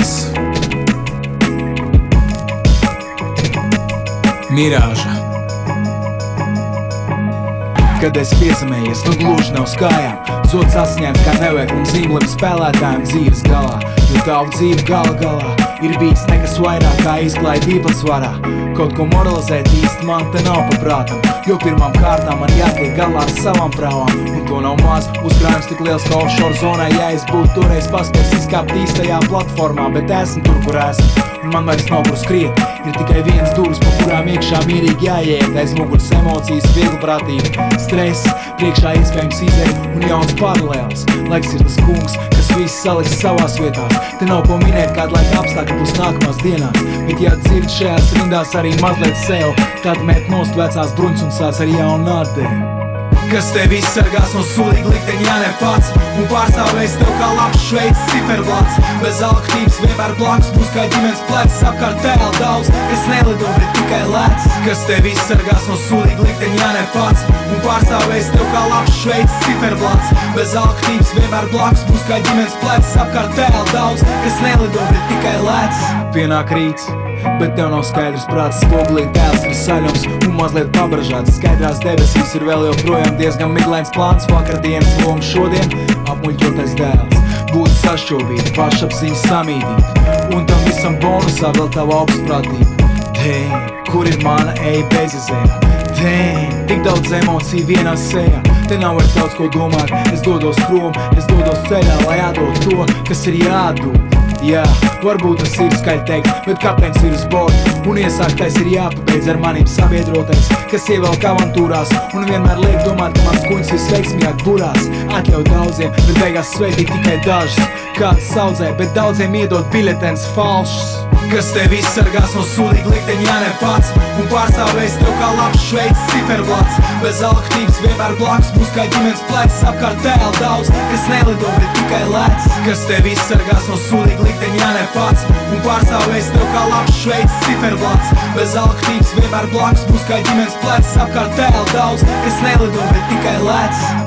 Viss Mirāža. Kad es piezemējies, nu gluži nav skājām. Zods asiņains kā neveiklam zīmlim spēlētājiem dzīves galā. Jo tavu dzīve galā ir bijis nekas vairāk kā izklaidība svarā. Kaut ko moralizēt īsti man te nav paprātam, jo pirmām kārtām man jātiek galā ar savām prāvām. Un to nav maz, uzkrājums tik liels kā offshore zonai. Ja es būtu toreiz paspējis izkāpt īstajā platformā, bet esmu tur, kur esmu, un man vairs nav kur skriet. Ir tikai vienas durvis, pa kurām iekšā mierīgi jāiet. Aiz muguras emocijas, vieglprātīgi, stress, priekšā iespējams izēt un jauns paralēls. Laiks ir tas kungs, kas viss saliks savās vietās. Te nav ko minēt, kāda laika apstākļi būs nākamās dienās. Bet ja dzird šajās rindās arī mazliet sev, tad met nost vecās bruņas un sāc ar jaunu atdevi. Kas tevi izsargās no sulīga likteņa, ja ne pats, un pārstāvēs tev kā labs šveicis ciferblats. Bez alktības vienmēr blakus būs kā ģimenes plecs, apkārt tēl daudz, kas nelido, bet tikai lēc. Kas tevi izsargās no sulīga likteņa, ja ne pats, un pārstāvēs tev kā labs šveicis ciferblats. Bez alktības vienmēr blakus būs kā ģimenes plecs, apkārt tēl daudz, kas nelido, bet tikai lēc. Pienāk rīts, bet tev nav skaidrs prāts, spogulīgi tēls ir saļums un mazliet pabražāts. Skaidrās debesīs ir vēl joprojām diezgan miglains plāns. Vakardienas loma šodien apmuļķotais dēls. Būtu sašķobīt, pašapziņas samīdīt, un tam visam bonusā vēl tava augstprātība. Damn, kur ir mana eja bezizējā? Damn, tik daudz emociju vienā sejā. Te nav vairs daudz ko domāt, es dodos prom, es dodos ceļā, lai atdod to, kas ir jādod. Jā, varbūt tas ir skaļi teikt, bet kapteinis ir uz borda, un iesāktais ir jāpabeidz ar maniem sabiedrotais, kas ievelk avantūrās un vienmēr liek domāt, ka mans kuņs visveiksmīgāk burās. Atļauj daudziem, bet beigās sveitīt tikai dažas. Kāds saudzē, bet daudziem iedod biļetens falšs. Kas tevi izsargās no sulīga likteņa, ja ne pats, un pārstāvēs tev kā labs šveicis ciferblats. Bez alktības vienmēr blakus būs kā ģimenes plecs, apkārt tēl daudz, kas nelido, bet tikai lēc. Kas tevi izsargās no sulīga likteņa, ja ne pats, un pārstāvēs tev kā labs šveicis ciferblats. Bez alktības vienmēr blakus būs kā ģimenes plecs, apkārt tēl daudz, kas nelido, bet tikai lēc.